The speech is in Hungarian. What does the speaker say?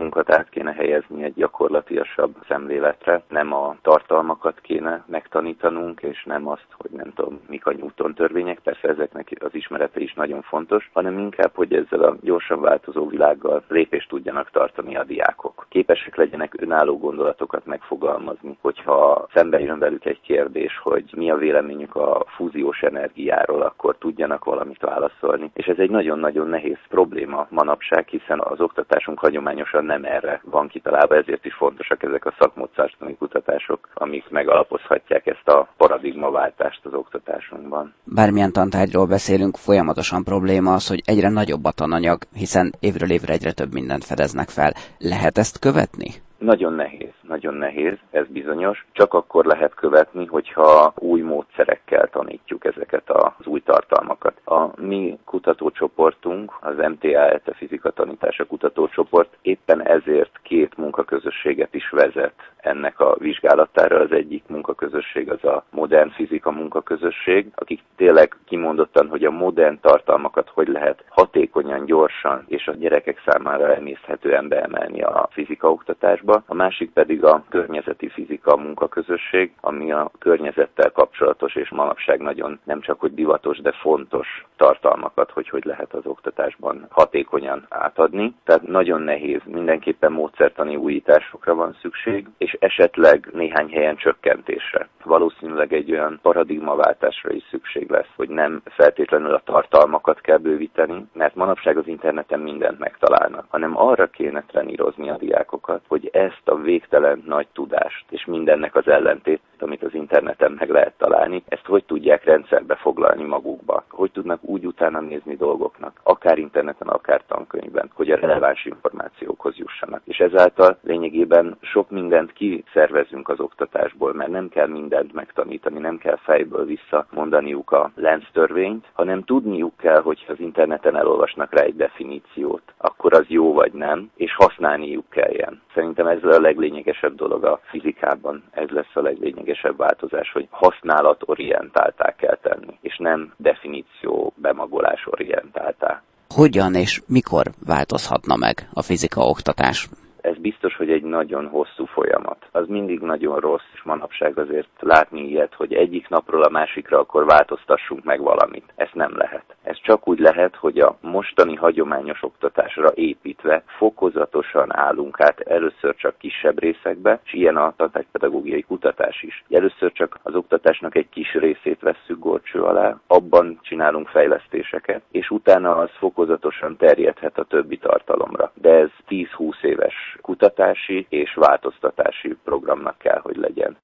tudásunkat át kéne helyezni egy gyakorlatiasabb szemléletre, nem a tartalmakat kéne megtanítanunk, és nem azt, hogy nem tudom, mik a Newton törvények, persze ezeknek az ismerete is nagyon fontos, hanem inkább, hogy ezzel a gyorsan változó világgal lépést tudjanak tartani a diákok. Képesek legyenek önálló gondolatokat megfogalmazni, hogyha szembe jön velük egy kérdés, hogy mi a véleményük a fúziós energiáról, akkor tudjanak valamit válaszolni. És ez egy nagyon-nagyon nehéz probléma manapság, hiszen az oktatásunk hagyományosan nem erre van kitalálva, ezért is fontosak ezek a szakmódszertani kutatások, amik megalapozhatják ezt a paradigmaváltást az oktatásunkban. Bármilyen tantárgyról beszélünk, folyamatosan probléma az, hogy egyre nagyobb a tananyag, hiszen évről évre egyre több mindent fedeznek fel. Lehet ezt követni? Nagyon nehéz, ez bizonyos. Csak akkor lehet követni, hogyha új módszerekkel tanítjuk ezeket az új tartalmakat. A mi kutatócsoportunk, az MTA Fizika Tanítása Kutatócsoport éppen ezért 2 munkaközösséget is vezet ennek a vizsgálatára. Az egyik munkaközösség az a modern fizika munkaközösség, akik tényleg kimondottan, hogy a modern tartalmakat hogy lehet hatékonyan, gyorsan és a gyerekek számára emészthetően beemelni a fizikaoktatásba. A másik pedig a környezeti fizika munkaközösség, ami a környezettel kapcsolatos és manapság nagyon nem csak hogy divatos, de fontos tartalmakat, hogy lehet az oktatásban hatékonyan átadni. Tehát nagyon nehéz, mindenképpen módszertani újításokra van szükség, és esetleg néhány helyen csökkentésre. Valószínűleg egy olyan paradigmaváltásra is szükség lesz, hogy nem feltétlenül a tartalmakat kell bővíteni, mert manapság az interneten mindent megtalálnak, hanem arra kéne trenírozni a diákokat, hogy ezt a végtelen nagy tudást, és mindennek az ellentét, amit az interneten meg lehet találni, ezt hogy tudják rendszerbe foglalni magukba, hogy tudnak úgy utána nézni dolgoknak, akár interneten, akár tankönyvben, hogy a releváns információkhoz jussanak. És ezáltal lényegében sok mindent kiszervezünk az oktatásból, mert nem kell mindent megtanítani, nem kell fejből visszamondaniuk a Lenz törvényt, hanem tudniuk kell, hogy az interneten elolvasnak rá egy definíciót, akkor az jó vagy nem, és használniuk kelljen. Szerintem ez a leglényegesebb dolog a fizikában, ez lesz a leglényegesebb változás, hogy használatorientáltá kell tenni, és nem definíció bemagolásorientáltá. Hogyan és mikor változhatna meg a fizikaoktatás? Ez biztos, hogy egy nagyon hosszú folyamat. Az mindig nagyon rossz, és manapság azért látni ilyet, hogy egyik napról a másikra akkor változtassunk meg valamit. Ezt nem lehet. Ez csak úgy lehet, hogy a mostani hagyományos oktatásra építve fokozatosan állunk át először csak kisebb részekbe, és ilyen a tantárgypedagógiai kutatás is. Először csak az oktatásnak egy kis részét vesszük górcső alá, abban csinálunk fejlesztéseket, és utána az fokozatosan terjedhet a többi tartalomra. De ez 10-20 éves kutatási és változtatási programnak kell, hogy legyen.